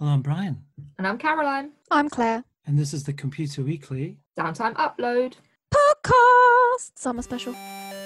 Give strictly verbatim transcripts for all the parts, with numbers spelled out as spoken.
Hello, I'm Brian. And I'm Caroline. I'm Claire. And this is the Computer Weekly Downtime Upload Podcast Summer Special.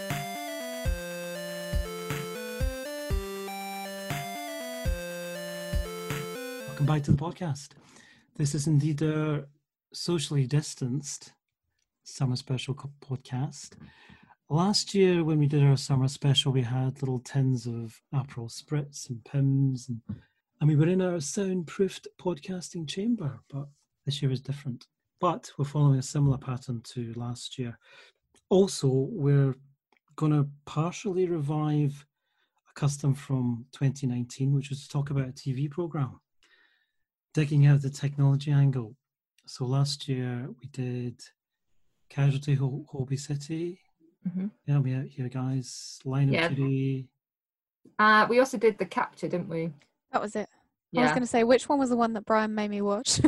Welcome back to the podcast. This is indeed a socially distanced Summer Special podcast. Last year when we did our Summer Special, we had little tins of Aperol Spritz and Pimm's, and, and we were in our soundproofed podcasting chamber, but this year is different. But we're following a similar pattern to last year. Also, we're going to partially revive a custom from twenty nineteen, which was to talk about a T V programme, digging out the technology angle. So last year we did Casualty Ho- Holby City. Mm-hmm. Yeah, we out here, guys. Line of Yeah. Duty. Uh, we also did The Capture, didn't we? That was it. Yeah. I was going to say, which one was the one that Brian made me watch?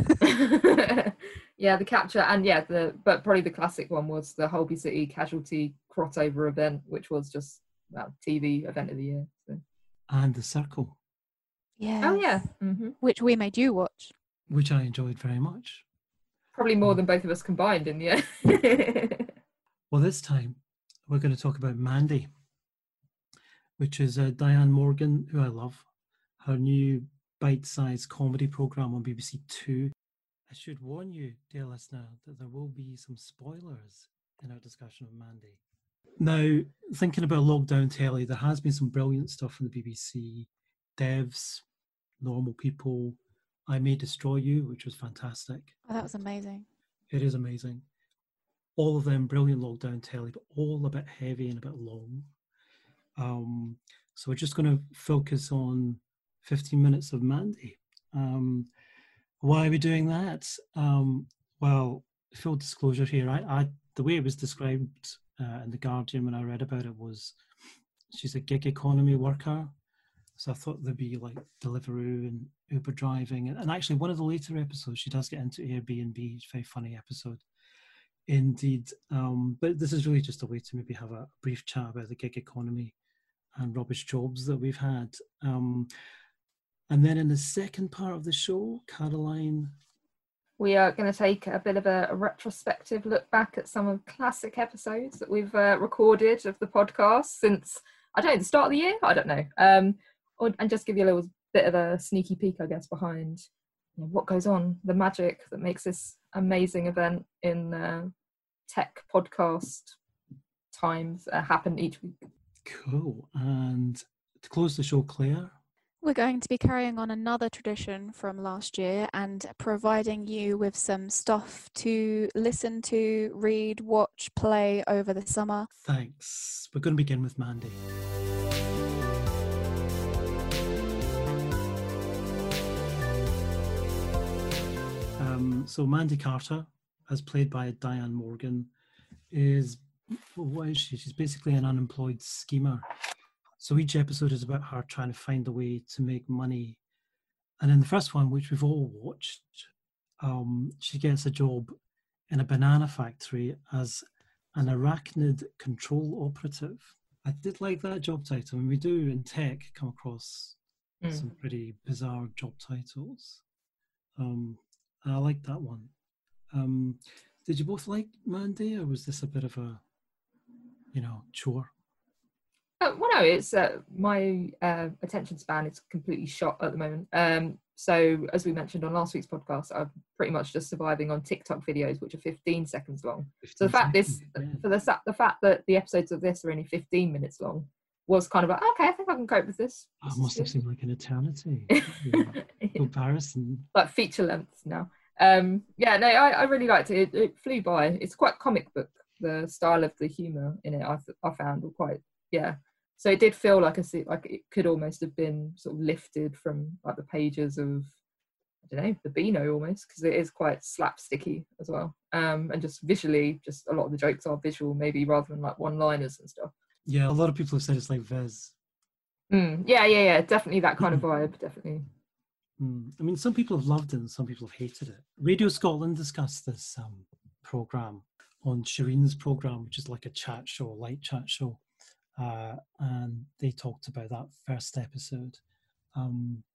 Yeah, The Capture, and yeah, the but probably the classic one was the Holby City Casualty crossover event, which was just well, T V event of the year. So. And The Circle, Yeah. Oh yeah, mm-hmm. Which we made you watch. which I enjoyed very much. Probably more than both of us combined in the end. Well, this time we're going to talk about Mandy, which is uh, Diane Morgan, who I love, her new bite-sized comedy programme on B B C Two. I should warn you, dear listener, that there will be some spoilers in our discussion of Mandy. Now, thinking about lockdown telly, there has been some brilliant stuff from the B B C, Devs, Normal People, I May Destroy You, which was fantastic. Oh, that was amazing. It is amazing. All of them brilliant lockdown telly, but all a bit heavy and a bit long. Um, so we're just going to focus on fifteen minutes of Mandy. Um, why are we doing that? Um, well, full disclosure here, I, I the way it was described uh, in The Guardian when I read about it was she's a gig economy worker. So I thought there'd be like Deliveroo and Uber driving. And, and actually one of the later episodes, she does get into Airbnb. It's a very funny episode indeed. Um, but this is really just a way to maybe have a brief chat about the gig economy and rubbish jobs that we've had. Um, and then in the second part of the show, Caroline... We are going to take a bit of a, a retrospective look back at some of the classic episodes that we've uh, recorded of the podcast since, I don't know, the start of the year? I don't know. Um, or, and just give you a little bit of a sneaky peek, I guess, behind you know, what goes on, the magic that makes this amazing event in uh, tech podcast times uh, happen each week. Cool. And to close the show, Claire... We're going to be carrying on another tradition from last year and providing you with some stuff to listen to, read, watch, play over the summer. Thanks. We're going to begin with Mandy. Um, so Mandy Carter, as played by Diane Morgan, is, what is she? She's basically an unemployed schemer. So each episode is about her trying to find a way to make money. And in the first one, which we've all watched, um, she gets a job in a banana factory as an arachnid control operative. I did like that job title. I mean, we do in tech come across mm. some pretty bizarre job titles. Um, and I like that one. Um, did you both like Mandy, or was this a bit of a, you know, chore? Uh, well, no, it's uh, my uh, attention span is completely shot at the moment. Um, so, as we mentioned on last week's podcast, I'm pretty much just surviving on TikTok videos, which are fifteen seconds long. fifteen so the fact seconds, this, yeah. for the the fact that the episodes of this are only fifteen minutes long, was kind of like, okay, I think I can cope with this. Oh, it must have seemed like an eternity. Comparison, like feature length now. Um, yeah, no, I, I really liked it. it. It flew by. It's quite comic book. The style of the humour in it, I th- I found were quite yeah. So it did feel like a like it could almost have been sort of lifted from like the pages of I don't know the Beano almost, because it is quite slapsticky as well, um, and just visually, just a lot of the jokes are visual maybe rather than like one-liners and stuff. Yeah, a lot of people have said it's like Viz. Mm, yeah, yeah, yeah, definitely that kind of vibe, definitely. Mm. I mean, some people have loved it and some people have hated it. Radio Scotland discussed this um, programme on Shireen's programme, which is like a chat show, a light chat show. Uh, and they talked about that first episode. Um,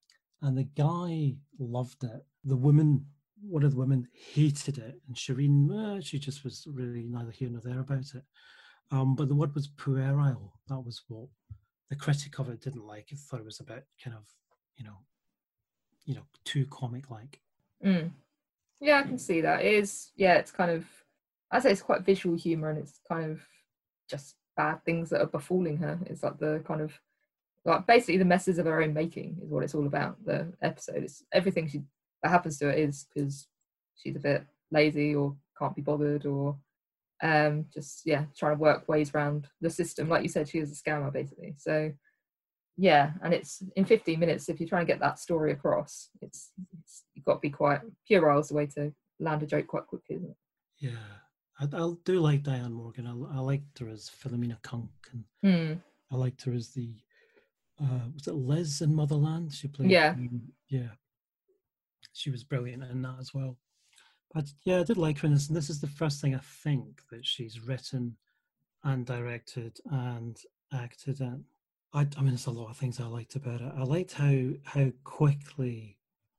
and the guy loved it. The woman, one of the women, hated it, and Shireen, eh, she just was really neither here nor there about it. Um, but the word was puerile. That was what the critic of it didn't like. It thought it was a bit kind of, you know, you know, too comic-like. Mm. Yeah, I can see that. It is, yeah, it's kind of, I'd say it's quite visual humour, and it's kind of just bad things that are befalling her. It's like the kind of, like basically the messes of her own making is what it's all about, the episode. It's everything she that happens to her is because she's a bit lazy or can't be bothered, or um just yeah trying to work ways around the system. Like you said, she is a scammer basically. So yeah, and it's in fifteen minutes. If you're trying to get that story across, it's, it's you've got to be quite puerile's the way to land a joke quite quickly, isn't it? Yeah, I, I do like Diane Morgan. I, I liked her as Philomena Kunk, and Mm. I liked her as the uh was it Liz in Motherland? She played, Yeah. um, yeah, she was brilliant in that as well. But yeah, I did like her in this, and this is the first thing I think that she's written and directed and acted in. I, I mean, there's a lot of things I liked about it. I liked how how quickly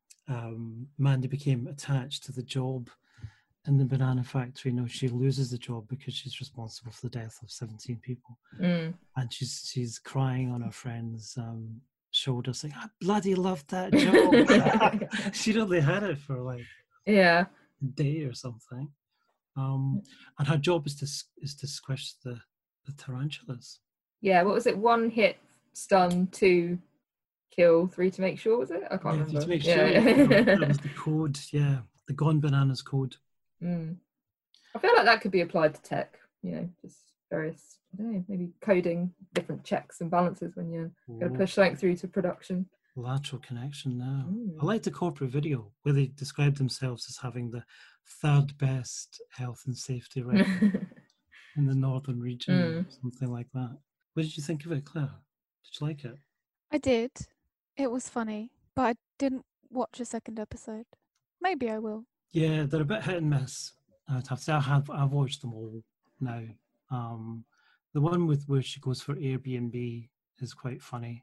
um, Mandy became attached to the job in the banana factory. You know, she loses the job because she's responsible for the death of seventeen people, Mm. and she's she's crying on her friend's um, shoulder, saying, "I bloody loved that job." She'd only had it for like Yeah. a day or something, um, and her job is to s- is to squish the the tarantulas. Yeah, what was it? One hit, stun, two kill, three to make sure, was it? I can't Yeah, remember. to make yeah. sure, yeah, that was the code. Yeah, the Gone Bananas code. Mm. I feel like that could be applied to tech, you know, just various, I don't know, maybe coding different checks and balances when you're going to push something through to production. Lateral connection now. Mm. I liked the corporate video where they described themselves as having the third best health and safety record in the northern region, Mm. something like that. What did you think of it, Claire? Did you like it? I did. It was funny, but I didn't watch a second episode. Maybe I will. Yeah, they're a bit hit and miss. I'd have to say I have I've watched them all now. Um, the one with where she goes for Airbnb is quite funny.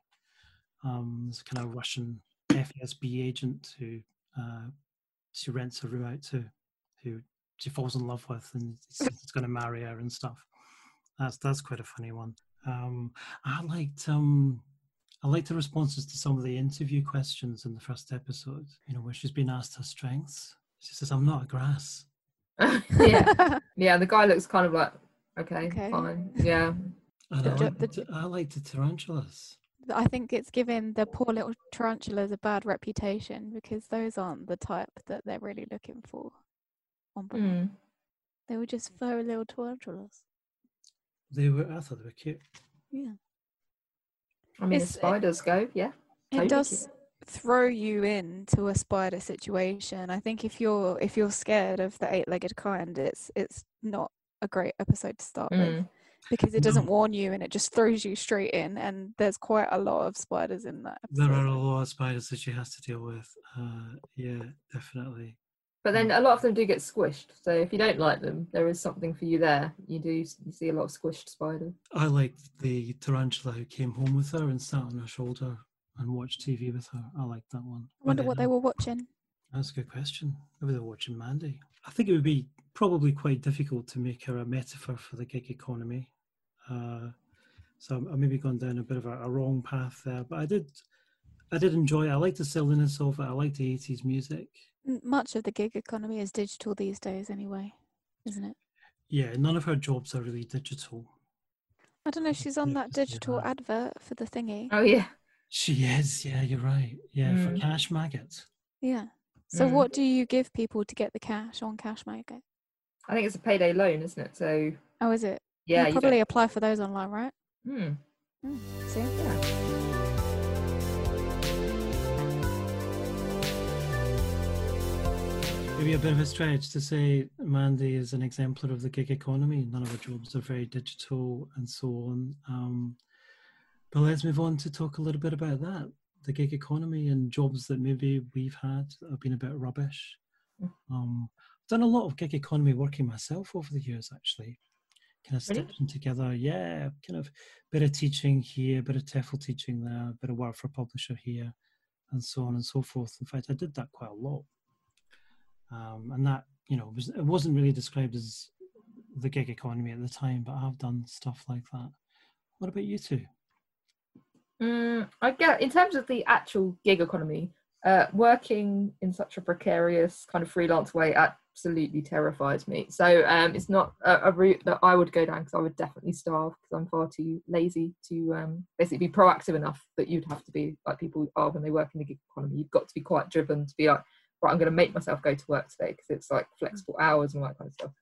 Um, there's a kind of Russian F S B agent who uh, she rents a room out to, who she falls in love with, and he's going to marry her and stuff. That's that's quite a funny one. Um, I liked um, I liked the responses to some of the interview questions in the first episode. You know, where she's been asked her strengths. She says, "I'm not a grass." yeah. Yeah, the guy looks kind of like, okay, Okay. fine. Yeah. And The I jo- like the- the, I like the tarantulas. I think it's given the poor little tarantulas a bad reputation because those aren't the type that they're really looking for on Banana. Mm. They were just furry little tarantulas. They were, I thought they were cute. Yeah. I mean, It's- as spiders go, yeah. It Totally does cute. throw you into a spider situation. I think if you're if you're scared of the eight-legged kind, it's it's not a great episode to start with Mm. because it doesn't No. warn you and it just throws you straight in. And there's quite a lot of spiders in that episode. There are a lot of spiders that she has to deal with. Uh, yeah, definitely. But then a lot of them do get squished. So if you don't like them, there is something for you there. You do you see a lot of squished spiders. I liked the tarantula who came home with her and sat on her shoulder and watched T V with her. I liked that one. I wonder But what they then- were watching. That's a good question. Maybe they're watching Mandy. I think it would be probably quite difficult to make her a metaphor for the gig economy. Uh, so I'm, I'm maybe gone down a bit of a, a wrong path there. But I did, I did enjoy it. I liked the silliness of it. I liked the eighties music. N- Much of the gig economy is digital these days, anyway, isn't it? Yeah, none of her jobs are really digital. I don't know. She's on Yeah, that just, yeah. digital advert for the thingy. Oh yeah. She is. Yeah, you're right. Yeah, for Mm. Cash Maggot. Yeah. So Mm. what do you give people to get the cash on Cash Maggot? I think it's a payday loan, isn't it? So Oh, is it? yeah, you you probably apply for those online, right? don't- Hmm. Mm. See? Yeah. Maybe a bit of a stretch to say Mandy is an exemplar of the gig economy. None of her jobs are very digital and so on. Um, but let's move on to talk a little bit about that, the gig economy and jobs that maybe we've had that have been a bit rubbish. Um, I've done a lot of gig economy working myself over the years, actually. Kind of Really? stitching together, yeah, kind of bit of teaching here, bit of TEFL teaching there, bit of work for a publisher here, and so on and so forth. In fact, I did that quite a lot. Um, and that, you know, was, it wasn't really described as the gig economy at the time, but I've done stuff like that. What about you two? Mm, I get, in terms of the actual gig economy, uh, working in such a precarious kind of freelance way absolutely terrifies me. So um, it's not a, a route that I would go down, because I would definitely starve, because I'm far too lazy to um, basically be proactive enough that you'd have to be like people are when they work in the gig economy. You've got to be quite driven to be like, right, I'm going to make myself go to work today, because it's like flexible hours and all that kind of stuff.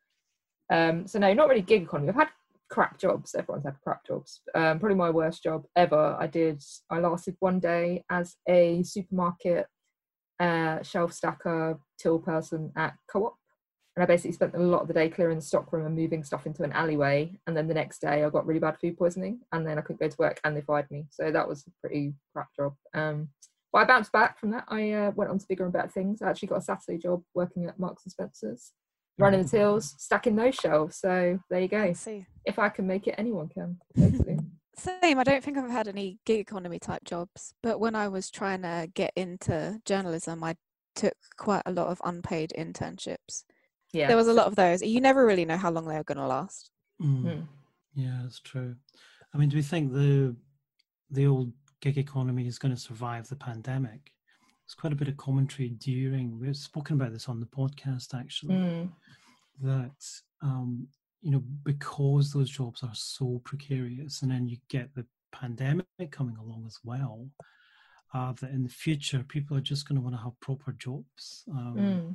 Um, so no, not really gig economy. I've had crap jobs. Everyone's had crap jobs. Um, probably my worst job ever. I did. I lasted one day as a supermarket uh, shelf stacker, till person at Co-op, and I basically spent a lot of the day clearing the stockroom and moving stuff into an alleyway. And then the next day, I got really bad food poisoning, and then I couldn't go to work, and they fired me. So that was a pretty crap job. Um, but I bounced back from that. I uh, went on to bigger and better things. I actually got a Saturday job working at Marks and Spencer's, running the tills, stacking those shelves. So there you go. See. If I can make it, anyone can, basically. Same. I don't think I've had any gig economy type jobs, but when I was trying to get into journalism, I took quite a lot of unpaid internships. Yeah, there was a lot of those. You never really know how long they were going to last. Mm. Mm. Yeah, that's true. I mean, do we think the the old gig economy is going to survive the pandemic? There's quite a bit of commentary during, we've spoken about this on the podcast actually, Mm. that um, you know, because those jobs are so precarious, and then you get the pandemic coming along as well, uh, that in the future people are just going to want to have proper jobs. Um, Mm.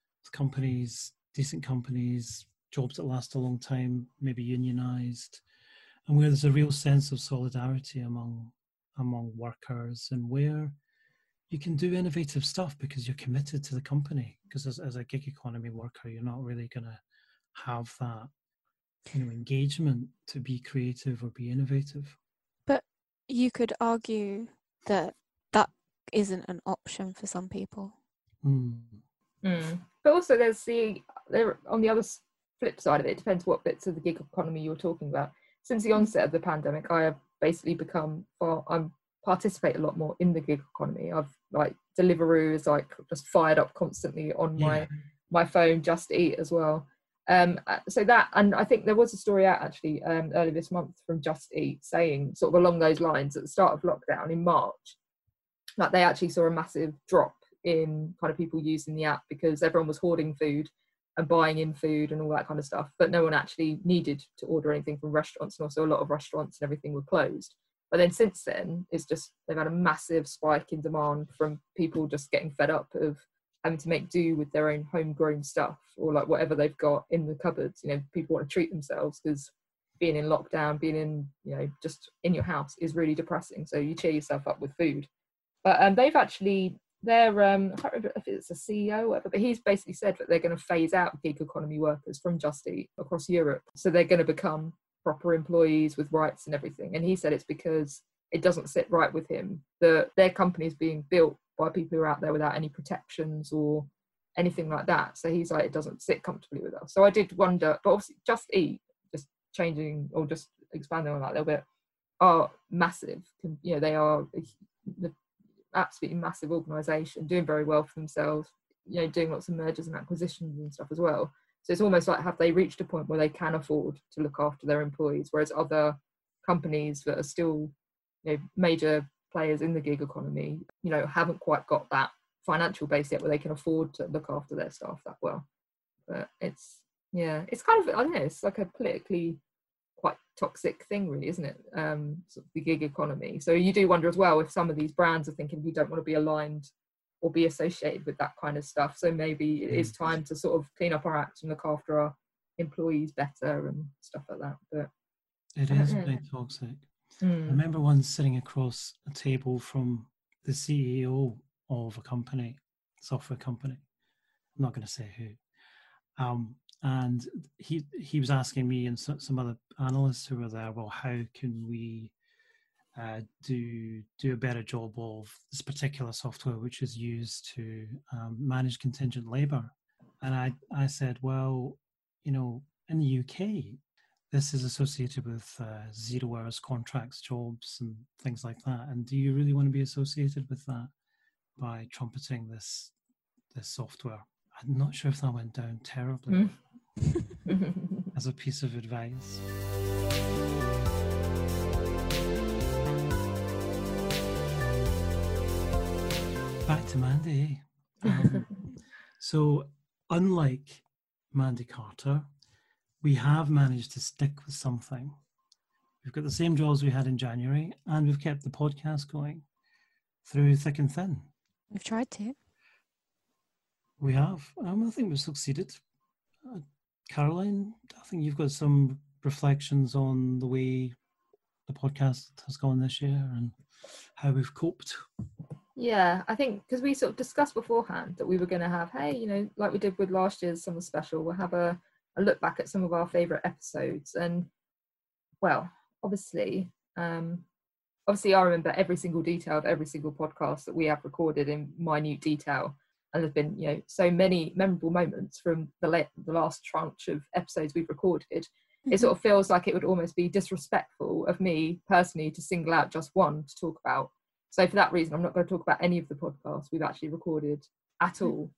companies, decent companies, jobs that last a long time, maybe unionized, and where there's a real sense of solidarity among among workers, and where you can do innovative stuff because you're committed to the company. Because as, as a gig economy worker, you're not really going to have that, you know, engagement to be creative or be innovative. But you could argue that that isn't an option for some people. Mm. Mm. But also there's the, there on the other flip side of it, it depends what bits of the gig economy you're talking about. Since the onset of the pandemic, I have basically become, well, I'm participate a lot more in the gig economy. I've like Deliveroo is like just fired up constantly on Yeah. my my phone, Just Eat as well. Um, so that, and I think there was a story out actually um, earlier this month from Just Eat saying sort of along those lines at the start of lockdown in March, like they actually saw a massive drop in kind of people using the app because everyone was hoarding food and buying in food and all that kind of stuff, but no one actually needed to order anything from restaurants, and also a lot of restaurants and everything were closed. But then since then, it's just, they've had a massive spike in demand from people just getting fed up of having to make do with their own homegrown stuff, or like whatever they've got in the cupboards. You know, people want to treat themselves because being in lockdown, being in, you know, just in your house is really depressing. So you cheer yourself up with food. But um, they've actually, they're, um, I can't remember if it's a C E O or whatever, but he's basically said that they're going to phase out gig economy workers from Just Eat across Europe. So they're going to become proper employees with rights and everything. And he said it's because it doesn't sit right with him that their company is being built by people who are out there without any protections or anything like that. So he's like, it doesn't sit comfortably with us. So I did wonder, but obviously Just Eat, just changing or just expanding on that a little bit, are massive. You know, they are the absolutely massive organisation, doing very well for themselves, you know, doing lots of mergers and acquisitions and stuff as well. So it's almost like, have they reached a point where they can afford to look after their employees, whereas other companies that are still, you know, major players in the gig economy, you know, haven't quite got that financial base yet where they can afford to look after their staff that well. But it's, yeah, it's kind of, I don't know, it's like a politically quite toxic thing really, isn't it? Um, sort of the gig economy. So you do wonder as well if some of these brands are thinking we don't want to be aligned or be associated with that kind of stuff. So maybe it is time to sort of clean up our act and look after our employees better and stuff like that. But it is very toxic. Mm. I remember once sitting across a table from the C E O of a company, software company. I'm not going to say who. Um, and he he was asking me and so, some other analysts who were there, well, how can we uh, do do a better job of this particular software which is used to um, manage contingent labor? And I, I said, well, you know, in the U K, this is associated with uh, zero hours contracts, jobs and things like that. And do you really want to be associated with that? by trumpeting this this software. I'm not sure if that went down terribly Mm. as a piece of advice. Back to Mandy. Um, so, unlike Mandy Carter, we have managed to stick with something. We've got the same jobs we had in January, and we've kept the podcast going through thick and thin. We've tried to. We have. Um, I think we've succeeded. Uh, Caroline, I think you've got some reflections on the way the podcast has gone this year and how we've coped. Yeah, I think because we sort of discussed beforehand that we were going to have, hey, you know, like we did with last year's summer special, we'll have a, a look back at some of our favourite episodes. And, well, obviously, um, obviously I remember every single detail of every single podcast that we have recorded in minute detail. And there's been, you know, so many memorable moments from the, late, the last tranche of episodes we've recorded. Mm-hmm. It sort of feels like it would almost be disrespectful of me personally to single out just one to talk about. So for that reason, I'm not going to talk about any of the podcasts we've actually recorded at all.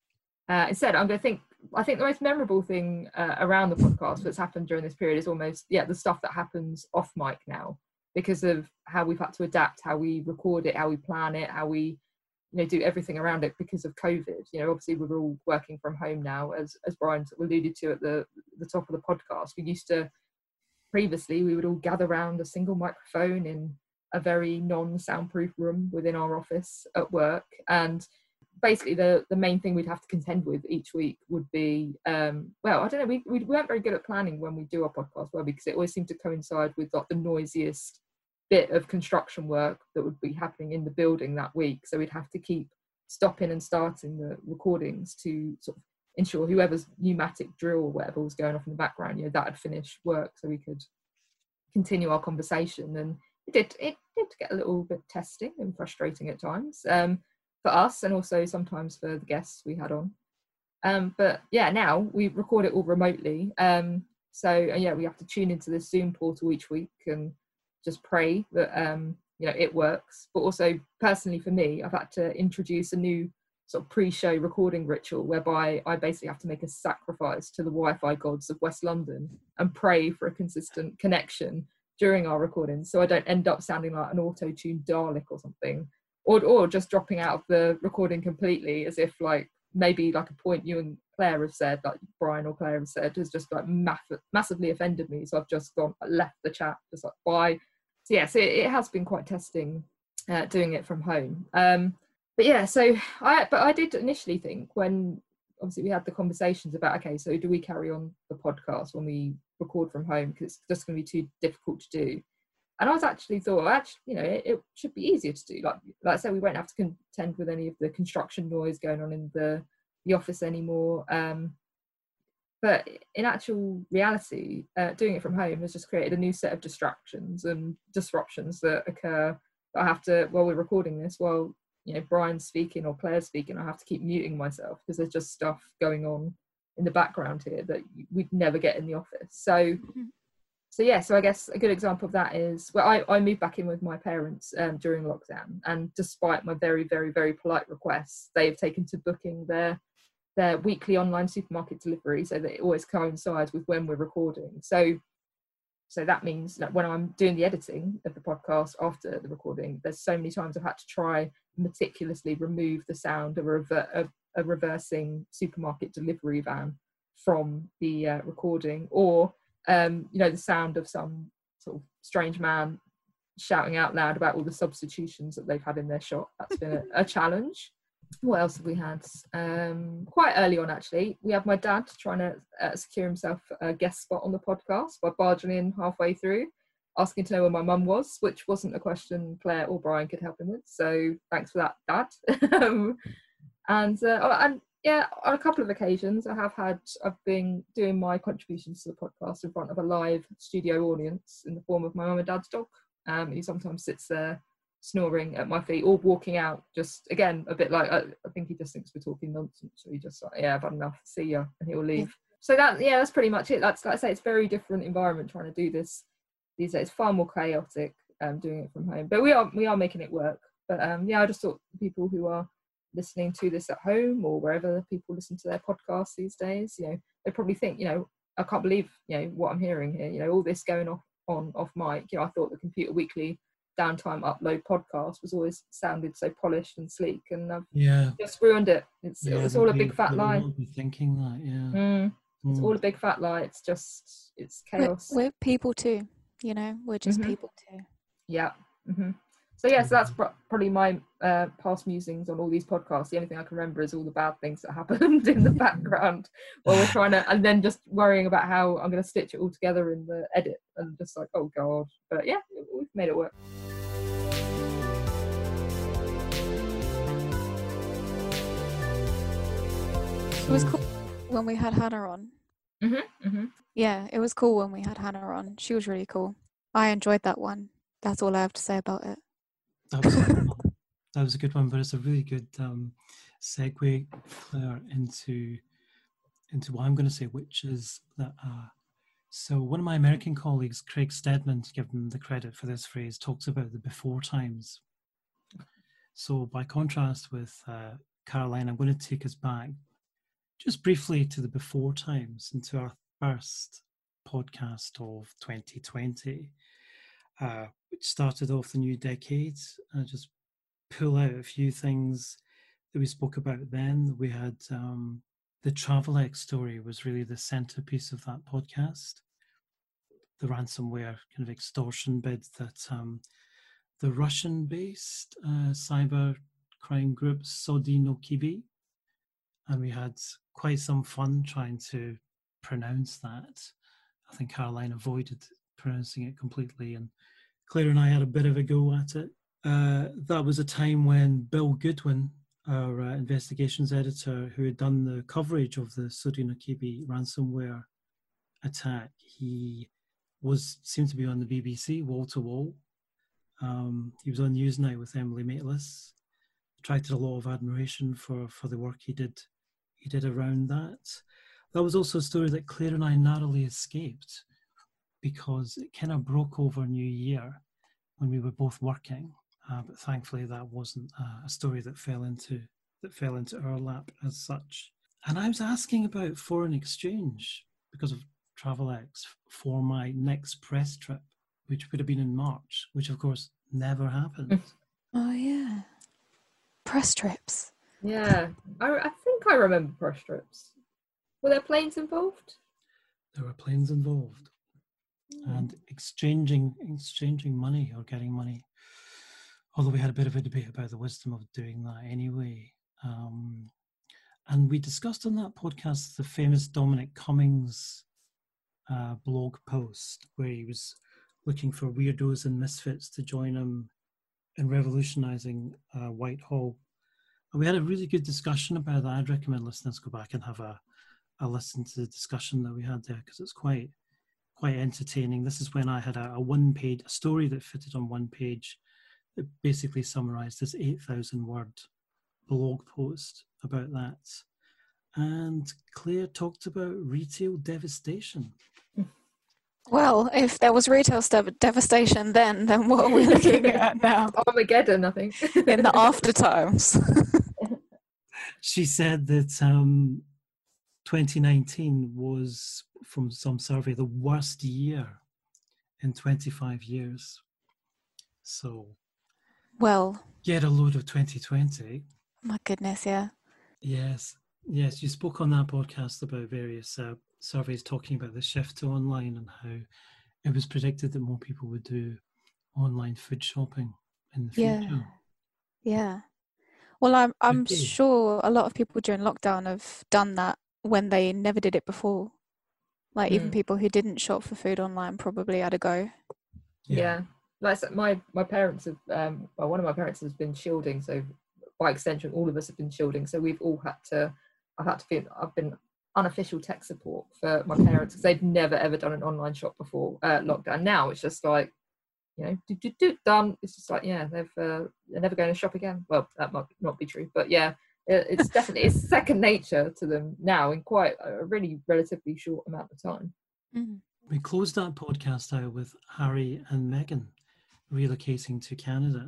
Uh, instead, I'm going to think, I think the most memorable thing uh, around the podcast that's happened during this period is almost, yeah, the stuff that happens off mic now, because of how we've had to adapt, how we record it, how we plan it, how we, you know, do everything around it because of COVID. You know, obviously we're all working from home now, as as Brian alluded to at the, the top of the podcast. We used to, previously, we would all gather around a single microphone in a very non-soundproof room within our office at work, and basically the the main thing we'd have to contend with each week would be um well I don't know we, we weren't very good at planning when we do our podcast, well, because it always seemed to coincide with like the noisiest bit of construction work that would be happening in the building that week, so we'd have to keep stopping and starting the recordings to sort of ensure whoever's pneumatic drill or whatever was going off in the background, you know, that had finished work so we could continue our conversation. And it did it did get a little bit testing and frustrating at times, um, for us, and also sometimes for the guests we had on. Um, but yeah, now we record it all remotely. Um, so uh, yeah, we have to tune into this Zoom portal each week and just pray that um, you know, it works. But also personally for me, I've had to introduce a new sort of pre-show recording ritual whereby I basically have to make a sacrifice to the Wi-Fi gods of West London and pray for a consistent connection during our recordings, so I don't end up sounding like an auto-tuned Dalek or something, or or just dropping out of the recording completely, as if like maybe like a point you and Claire have said, like Brian or Claire have said, has just like mass- massively offended me, so I've just gone left the chat, just like bye. So yeah, so it, it has been quite testing uh, doing it from home. Um, but yeah, so I but I did initially think, when obviously we had the conversations about, okay, so do we carry on the podcast when we record from home, because it's just going to be too difficult to do. And I was actually thought, actually, you know, it, it should be easier to do. Like, like I said, we won't have to contend with any of the construction noise going on in the the office anymore. Um, but in actual reality, uh, doing it from home has just created a new set of distractions and disruptions that occur. That I have to, while we're recording this, while, you know, Brian's speaking or Claire's speaking, I have to keep muting myself because there's just stuff going on in the background here that we'd never get in the office. So mm-hmm. so yeah, so I guess a good example of that is, well, I, I moved back in with my parents um, during lockdown, and despite my very very very polite requests, they've taken to booking their their weekly online supermarket delivery so that it always coincides with when we're recording. So so that means that when I'm doing the editing of the podcast after the recording, there's so many times I've had to try meticulously remove the sound of a, rever- a, a reversing supermarket delivery van from the uh, recording, or um, you know, the sound of some sort of strange man shouting out loud about all the substitutions that they've had in their shop. That's been a, a challenge. What else have we had? Um, quite early on, actually, we had my dad trying to uh, secure himself a guest spot on the podcast by barging in halfway through, asking to know where my mum was, which wasn't a question Claire or Brian could help him with. So thanks for that, Dad. um, and uh, oh, and yeah, on a couple of occasions, I have had, I've been doing my contributions to the podcast in front of a live studio audience in the form of my mum and dad's dog, um, who sometimes sits there snoring at my feet or walking out, just again a bit like, I, I think he just thinks we're talking nonsense, so he just like, yeah, I've had enough, see ya, and he'll leave. Yeah. So that, yeah, that's pretty much it. That's, like I say, it's a very different environment trying to do this these days. Far more chaotic um, doing it from home, but we are we are making it work. But um, yeah, I just thought people who are listening to this at home or wherever people listen to their podcasts these days, you know, they probably think, you know, I can't believe, you know, what I'm hearing here, you know, all this going off on off mic. You know, I thought the Computer Weekly downtime upload podcast was always sounded so polished and sleek, and I've yeah just ruined it. It's yeah, it's all a they- big fat they lie. will be thinking that, yeah. Mm, it's Mm. all a big fat lie. It's just it's We're, chaos. we're people too, you know, we're just Mhm. people too. Yeah. hmm So yeah, so that's Mhm. pro- probably my uh, past musings on all these podcasts. The only thing I can remember is all the bad things that happened in the background while we're trying to, and then just worrying about how I'm going to stitch it all together in the edit, and just like, oh god. But yeah, we've made it work. It was cool when we had Hannah on. Mm-hmm, mm-hmm. Yeah, it was cool when we had Hannah on. She was really cool. I enjoyed that one. That's all I have to say about it. That was a good one. That was a good one, but it's a really good um, segue, Claire, into into what I'm going to say, which is that. Uh, so one of my American colleagues, Craig Stedman, to give him the credit for this phrase, talks about the before times. So by contrast with uh, Caroline, I'm going to take us back just briefly to the before times and to our first podcast of twenty twenty, uh, which started off the new decade. I just pull out a few things that we spoke about then. We had um, the Travelex story was really the centerpiece of that podcast. The ransomware kind of extortion bid that um, the Russian-based uh, cyber crime group Sodinokibi, and we had quite some fun trying to pronounce that. I think Caroline avoided pronouncing it completely, and Claire and I had a bit of a go at it. Uh, that was a time when Bill Goodwin, our uh, investigations editor, who had done the coverage of the Sodinokibi ransomware attack, he was seemed to be on the B B C wall to wall. Um, he was on Newsnight with Emily Maitlis. Attracted a lot of admiration for for the work he did. He did around that. That was also a story that Claire and I narrowly escaped because it kind of broke over New Year when we were both working. Uh, but thankfully, that wasn't uh, a story that fell into that fell into our lap as such. And I was asking about foreign exchange because of Travelex for my next press trip, which would have been in March, which of course never happened. Oh yeah, press trips. Yeah, I, I think I remember press trips. Were there planes involved? There were planes involved, Mm. and exchanging exchanging money or getting money. Although we had a bit of a debate about the wisdom of doing that anyway. Um, and we discussed on that podcast the famous Dominic Cummings uh, blog post where he was looking for weirdos and misfits to join him in revolutionizing uh, Whitehall. And we had a really good discussion about that. I'd recommend listeners go back and have a, a listen to the discussion that we had there because it's quite quite entertaining. This is when I had a, a one page, a story that fitted on one page that basically summarized this eight thousand word blog post about that. And Claire talked about retail devastation. Well, if there was retail dev- devastation then, then what are we looking at now Armageddon, I think. in the after times? She said that um, twenty nineteen was, from some survey, the worst year in twenty-five years. So, Well, get a load of twenty twenty. my goodness, yeah. Yes, yes. You spoke on that podcast about various uh, surveys talking about the shift to online and how it was predicted that more people would do online food shopping in the future. Yeah. Yeah. Well, I'm I'm Okay. sure a lot of people during lockdown have done that when they never did it before. Like even Mm. people who didn't shop for food online probably had a go. Yeah, like so my my parents have um well one of my parents has been shielding, so by extension all of us have been shielding, so we've all had to I've had to be I've been unofficial tech support for my parents because they'd never ever done an online shop before uh, lockdown. Now it's just like, you know, do, do, do, done. It's just like, yeah, they've uh, they're never going to shop again. Well, that might not be true, but yeah, it, it's definitely it's second nature to them now in quite a really relatively short amount of time. Mm. We closed that podcast out with Harry and Meghan relocating to Canada.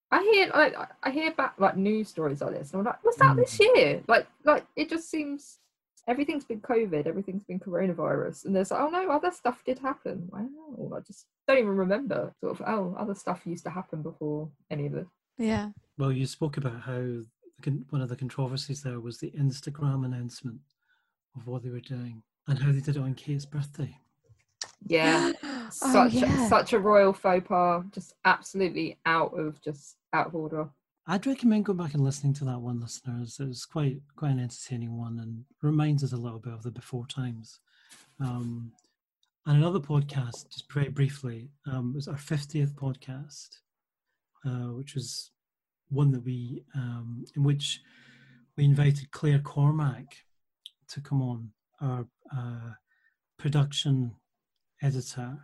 I hear like I hear back like news stories like this, and I'm like, was that Mm. this year? Like, like it just seems everything's been COVID, everything's been coronavirus, and there's like, oh no, other stuff did happen. Wow, I just don't even remember sort of oh, other stuff used to happen before any of this. Yeah. Well, you spoke about how the con- one of the controversies there was the Instagram announcement of what they were doing and how they did it on Kate's birthday. Yeah, Oh, such yeah. such a royal faux pas, just absolutely out of just out of order. I'd recommend going back and listening to that one, listeners. It was quite quite an entertaining one and reminds us a little bit of the before times. Um, and another podcast, just very briefly, um, was our fiftieth podcast, uh, which was one that we, um, in which we invited Claire Cormack to come on, our uh, production editor.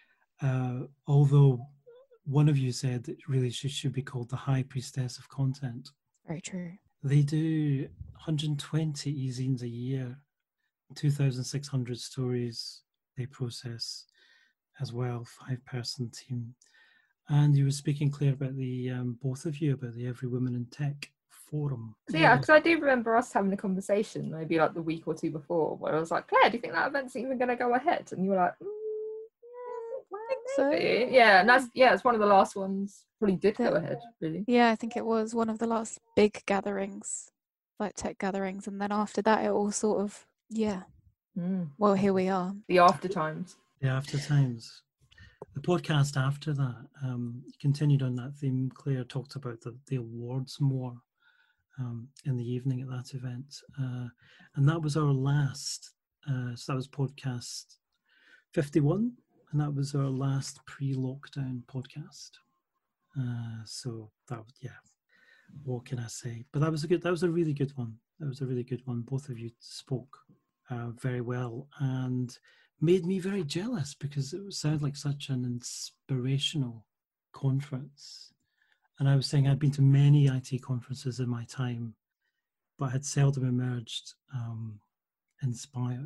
Uh, although one of you said that really she should be called the High Priestess of Content. Very true. They do one hundred twenty e-zines a year, two thousand six hundred stories they process as well, five-person team. And you were speaking, Claire, about the, um, both of you, about the Every Woman in Tech forum. So yeah, because I do remember us having a conversation maybe like the week or two before where I was like, Claire, do you think that event's even going to go ahead? And you were like, mm, yeah, well, think so. maybe. Yeah, and that's yeah, it's one of the last ones. Probably did go Yeah. ahead, really. Yeah, I think it was one of the last big gatherings, like tech gatherings. And then after that, it all sort of, yeah, Mm. well, here we are. The after times. The After Times. The podcast after that um, continued on that theme. Claire talked about the, the awards more um, in the evening at that event. Uh, and that was our last, uh, so that was podcast fifty-one, and that was our last pre-lockdown podcast. Uh, so that was, yeah, what can I say? But that was a good, that was a really good one. That was a really good one. Both of you spoke uh, very well and made me very jealous because it sounded like such an inspirational conference. And I was saying I'd been to many I T conferences in my time, but had seldom emerged um, inspired.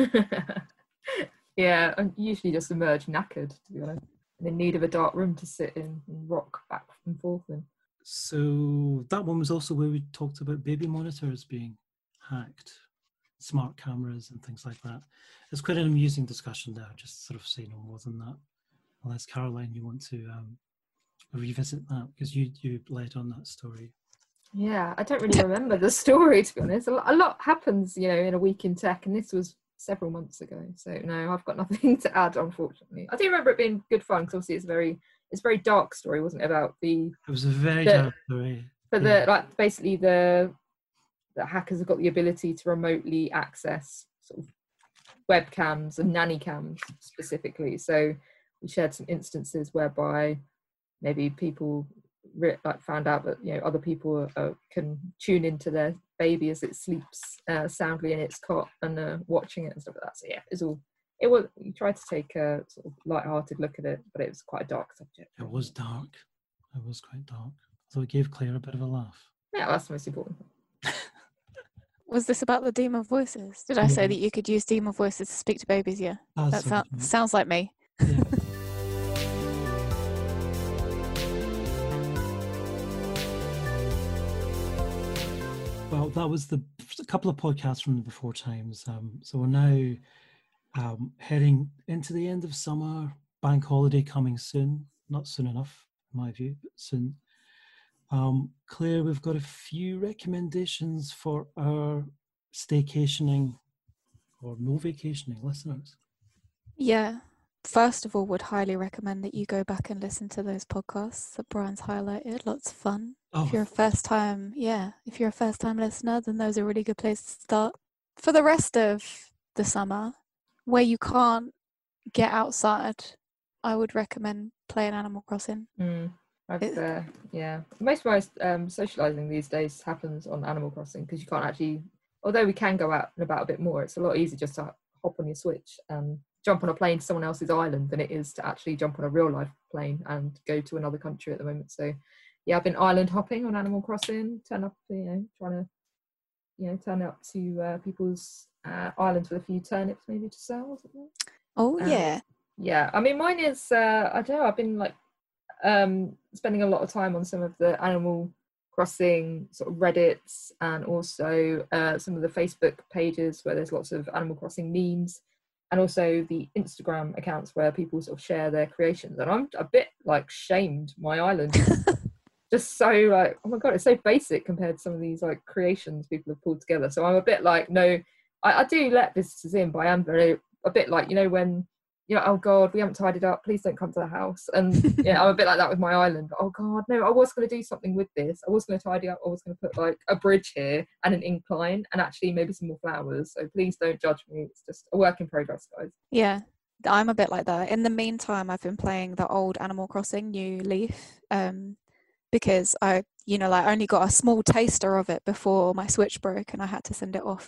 Yeah, I usually just emerge knackered, to be honest, and in need of a dark room to sit in and rock back and forth in. So that one was also where we talked about baby monitors being hacked, smart cameras and things like that. It's quite an amusing discussion there, just sort of say no more than that. Unless, Caroline, you want to um, revisit that, because you, you led on that story. Yeah, I don't really remember the story, to be honest. A lot, a lot happens, you know, in a week in tech, and this was several months ago. So no, I've got nothing to add, unfortunately. I do remember it being good fun, because obviously it's a very, it's a very dark story, wasn't it? About the. It was a very the, dark story. But yeah. the like basically the, the hackers have got the ability to remotely access sort of webcams and nanny cams specifically. So we shared some instances whereby maybe people re- like found out that, you know, other people uh, can tune into their baby as it sleeps uh, soundly in its cot and uh, watching it and stuff like that. So yeah, it's all it was. You tried to take a sort of light-hearted look at it, but it was quite a dark subject. It was dark. It was quite dark. So it gave Claire a bit of a laugh. Yeah, that's the most important. Was this about the Demon Voices? Did I say that you could use Demon Voices to speak to babies? Yeah, That's that sort sou- of- sounds like me. Yeah. Well, that was the a couple of podcasts from the before times. Um, so we're now um, heading into the end of summer, bank holiday coming soon. Not soon enough, in my view, but soon. Um, Claire, we've got a few recommendations for our staycationing or no vacationing listeners. Yeah. First of all, would highly recommend that you go back and listen to those podcasts that Brian's highlighted. Lots of fun. Oh, If you're a first time, yeah, if you're a first time listener, then those are a really good place to start. For the rest of the summer, where you can't get outside, I would recommend playing Animal Crossing. Mm, I've, It- uh, yeah, most of my um, socialising these days happens on Animal Crossing, because you can't actually, although we can go out and about a bit more, it's a lot easier just to hop on your Switch and jump on a plane to someone else's island than it is to actually jump on a real life plane and go to another country at the moment. So yeah, I've been island hopping on Animal Crossing, turn up, you know, trying to, you know, turn up to uh, people's uh, islands with a few turnips maybe to sell or something. Oh, Um, yeah. Yeah, I mean, mine is, uh, I don't know, I've been like um, spending a lot of time on some of the Animal Crossing sort of Reddits, and also uh, some of the Facebook pages where there's lots of Animal Crossing memes, and also the Instagram accounts where people sort of share their creations. And I'm a bit like shamed. My island is just so like, oh my god, it's so basic compared to some of these like creations people have pulled together. So I'm a bit like, no, I, I do let visitors in, but I am very a bit like, you know, when you know, oh god, we haven't tidied up, please don't come to the house. And yeah, I'm a bit like that with my island. Oh god, no, I was going to do something with this. I was going to tidy up. I was going to put like a bridge here and an incline, and actually maybe some more flowers. So please don't judge me. It's just a work in progress, guys. Yeah, I'm a bit like that. In the meantime, I've been playing the old Animal Crossing New Leaf, um, because I, you know, like only got a small taster of it before my Switch broke and I had to send it off.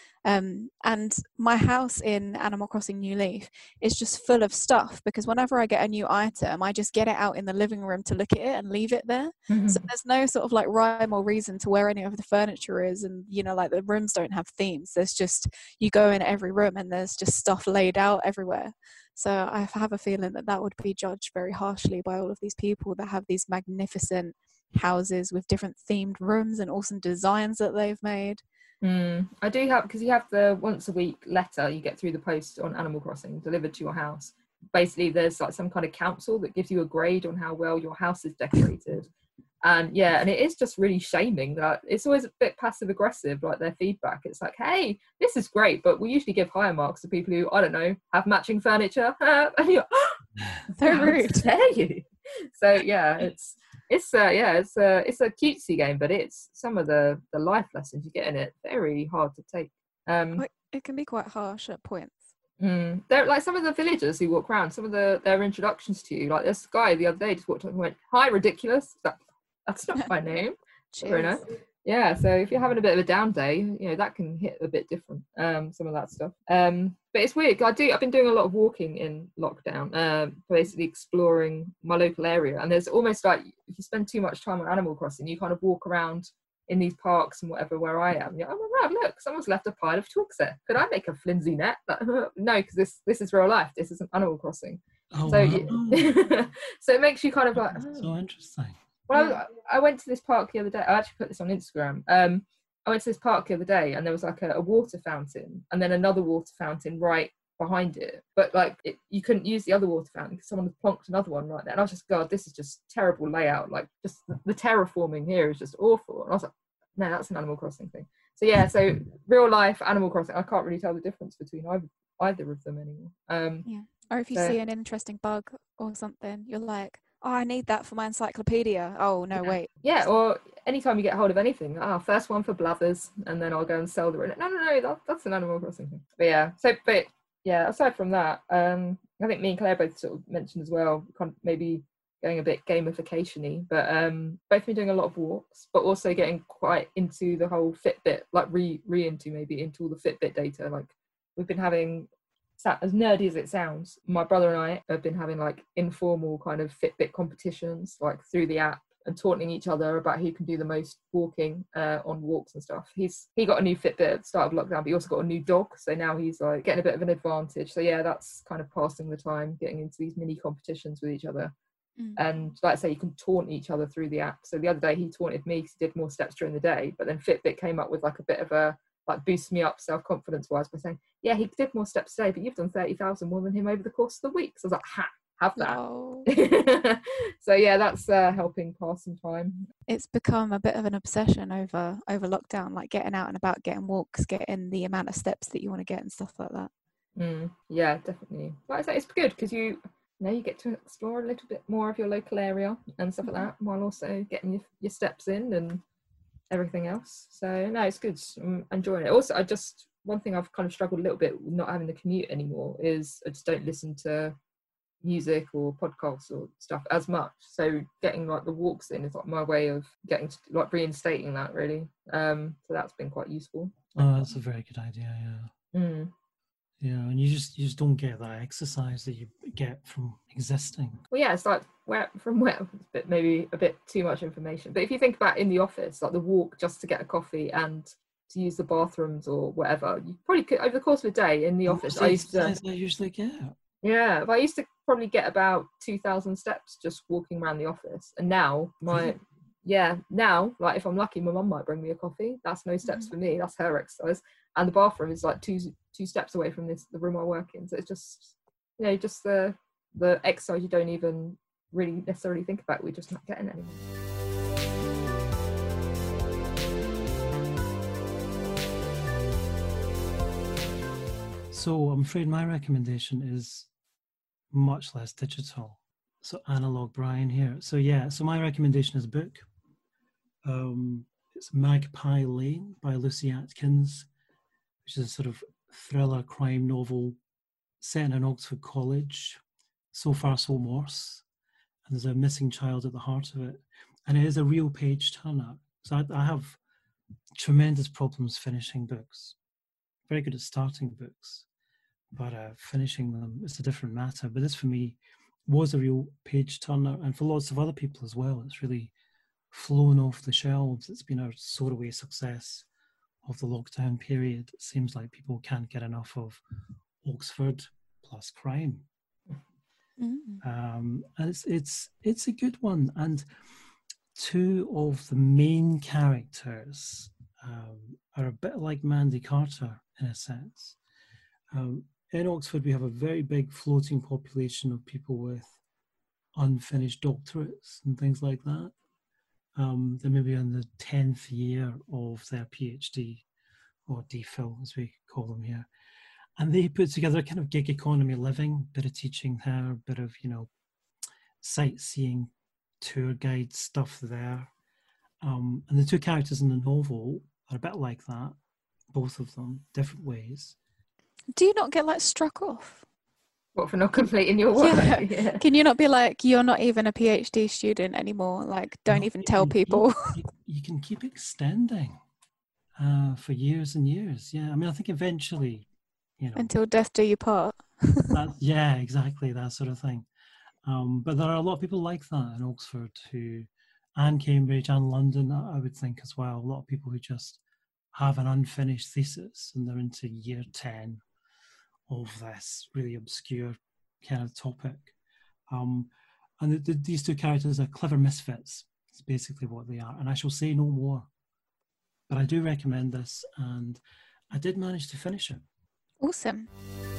Um, and my house in Animal Crossing New Leaf is just full of stuff, because whenever I get a new item, I just get it out in the living room to look at it and leave it there. Mm-hmm. So there's no sort of like rhyme or reason to where any of the furniture is. And, you know, like the rooms don't have themes. There's just, you go in every room and there's just stuff laid out everywhere. So I have a feeling that that would be judged very harshly by all of these people that have these magnificent houses with different themed rooms and awesome designs that they've made. Mm, I do have, because you have the once a week letter you get through the post on Animal Crossing delivered to your house. Basically there's like some kind of council that gives you a grade on how well your house is decorated. And yeah, and it is just really shaming that it's always a bit passive aggressive, like their feedback. It's like, hey, this is great, but we usually give higher marks to people who, I don't know, have matching furniture. And you're so rude. How dare you? So yeah, it's It's uh, yeah, it's a it's a cutesy game, but it's some of the, the life lessons you get in it very hard to take. Um, it can be quite harsh at points. Mm, they're like some of the villagers who walk around, some of the their introductions to you. Like this guy the other day just walked up and went, "Hi, ridiculous." That, that's not my name. Bruno. Yeah, so if you're having a bit of a down day, you know, that can hit a bit different. Um, some of that stuff. Um, but it's weird. I do. I've been doing a lot of walking in lockdown, uh, basically exploring my local area. And there's almost like if you spend too much time on Animal Crossing, you kind of walk around in these parks and whatever where I am. You're, oh my god, look, someone's left a pile of twigs there. Could I make a flimsy net? No, because this this is real life. This isn't Animal Crossing. Oh, so, wow. you, so it makes you kind of like, oh. So interesting. Well, I, I went to this park the other day. I actually put this on Instagram. Um, I went to this park the other day, and there was like a, a water fountain, and then another water fountain right behind it. But like, it, you couldn't use the other water fountain because someone had plonked another one right there. And I was just, God, this is just terrible layout. Like, just the, the terraforming here is just awful. And I was like, no, that's an Animal Crossing thing. So yeah, so real life Animal Crossing, I can't really tell the difference between either, either of them anymore. Um, yeah. Or if you so, see an interesting bug or something, you're like, oh, I need that for my encyclopedia. Oh, no, yeah. wait. Yeah, or anytime you get hold of anything, ah, oh, first one for Blathers, and then I'll go and sell the... No, no, no, that, that's an Animal Crossing thing. But yeah, so, but yeah, aside from that, um, I think me and Claire both sort of mentioned as well, kind of maybe going a bit gamification-y, but um, both been doing a lot of walks, but also getting quite into the whole Fitbit, like re, re into maybe into all the Fitbit data. Like, we've been having... as nerdy as it sounds, my brother and I have been having like informal kind of Fitbit competitions, like through the app, and taunting each other about who can do the most walking uh, on walks and stuff. He's he got a new Fitbit at the start of lockdown, but he also got a new dog, so now he's like getting a bit of an advantage. So yeah, that's kind of passing the time, getting into these mini competitions with each other. Mm. And like I say, you can taunt each other through the app. So the other day he taunted me because he did more steps during the day, but then Fitbit came up with like a bit of a like boost me up self-confidence wise by saying, yeah, he did more steps today, but you've done thirty thousand more than him over the course of the week. So I was like, ha, have that. Oh. So yeah, that's uh, helping pass some time. It's become a bit of an obsession over over lockdown, like getting out and about, getting walks, getting the amount of steps that you want to get and stuff like that. Mm, yeah, definitely. Like I say, it's good because you, you know, you get to explore a little bit more of your local area and stuff like that, while also getting your, your steps in and everything else. So no, it's good. I'm enjoying it. Also, I just one thing I've kind of struggled a little bit with not having the commute anymore is I just don't listen to music or podcasts or stuff as much. So getting like the walks in is like my way of getting to, like reinstating that really. Um, so that's been quite useful. Oh, that's a very good idea. Yeah. Mm. Yeah, and you just you just don't get that exercise that you get from existing. Well, yeah, it's like where from where, it's a bit, maybe a bit too much information. But if you think about in the office, like the walk just to get a coffee and to use the bathrooms or whatever, you probably could over the course of a day in the office. I used to. I usually get. Yeah, but I used to probably get about two thousand steps just walking around the office. And now my, yeah, now, like if I'm lucky, my mum might bring me a coffee. That's no steps for me. That's her exercise. And the bathroom is like two two steps away from this the room I work in. So it's just, you know, just the the exercise you don't even really necessarily think about. We're just not getting anymore. So I'm afraid my recommendation is much less digital. So analog Brian here. So yeah, so my recommendation is a book. Um, it's Magpie Lane by Lucy Atkins, which is a sort of thriller crime novel set in an Oxford college. So far, so worse. And there's a missing child at the heart of it. And it is a real page turner. So I, I have tremendous problems finishing books. Very good at starting books, but uh, finishing them is a different matter. But this for me was a real page turner, and for lots of other people as well. It's really flown off the shelves. It's been a sort-away success of the lockdown period. It seems like people can't get enough of Oxford plus crime. Mm. Um, and it's it's it's a good one. And two of the main characters um, are a bit like Mandy Carter in a sense. Um, in Oxford, we have a very big floating population of people with unfinished doctorates and things like that. Um, they're maybe in the tenth year of their PhD, or DPhil as we call them here. And they put together a kind of gig economy living, bit of teaching there, bit of, you know, sightseeing, tour guide stuff there. Um, and the two characters in the novel are a bit like that, both of them, different ways. Do you not get like struck off? What, for not completing your work? Yeah. Yeah. Can you not be like, you're not even a PhD student anymore? Like, don't No, even you tell can people. Keep, you, you can keep extending uh, for years and years. Yeah, I mean, I think eventually, you know. Until death do you part. that, yeah, exactly, that sort of thing. Um, but there are a lot of people like that in Oxford who, and Cambridge and London, I would think as well. A lot of people who just have an unfinished thesis and they're into year ten of this really obscure kind of topic. Um, and the, the, these two characters are clever misfits. It's basically what they are. And I shall say no more. But I do recommend this, and I did manage to finish it. Awesome.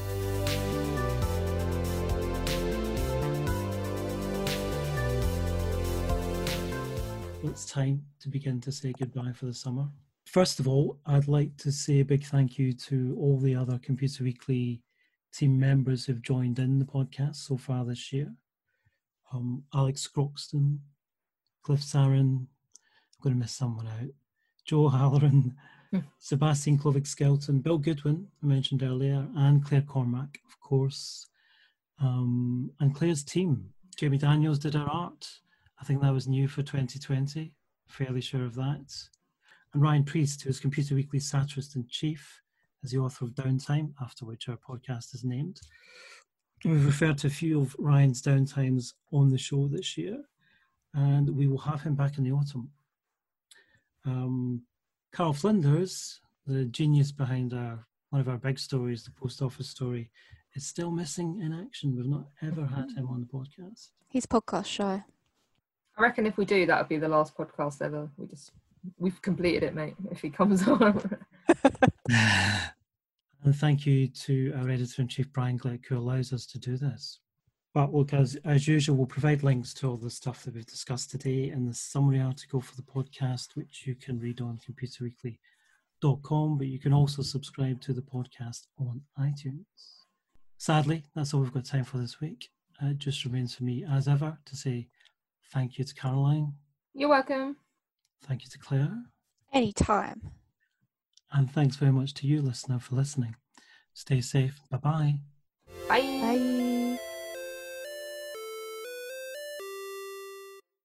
Well, it's time to begin to say goodbye for the summer. First of all, I'd like to say a big thank you to all the other Computer Weekly team members who've joined in the podcast so far this year. Um, Alex Croxton, Cliff Sarin, I'm going to miss someone out, Joe Halloran, Sebastian Clovic-Skelton, Bill Goodwin, I mentioned earlier, and Claire Cormack, of course, um, and Claire's team. Jamie Daniels did our art. I think that was new for twenty twenty, fairly sure of that. And Ryan Priest, who is Computer Weekly satirist in chief, is the author of Downtime, after which our podcast is named. We've referred to a few of Ryan's downtimes on the show this year, and we will have him back in the autumn. Um, Carl Flinders, the genius behind our, one of our big stories, the post office story, is still missing in action. We've not ever had him on the podcast. He's podcast shy. I reckon if we do, that would be the last podcast ever. We just, we've completed it, mate, if he comes on. And thank you to our editor-in-chief, Brian Glick, who allows us to do this. But look, as, as usual, we'll provide links to all the stuff that we've discussed today in the summary article for the podcast, which you can read on computer weekly dot com, but you can also subscribe to the podcast on iTunes. Sadly, that's all we've got time for this week. Uh, it just remains for me, as ever, to say thank you to Caroline. You're welcome. Thank you to Claire. Anytime. And thanks very much to you, listener, for listening. Stay safe. Bye-bye. Bye. Bye.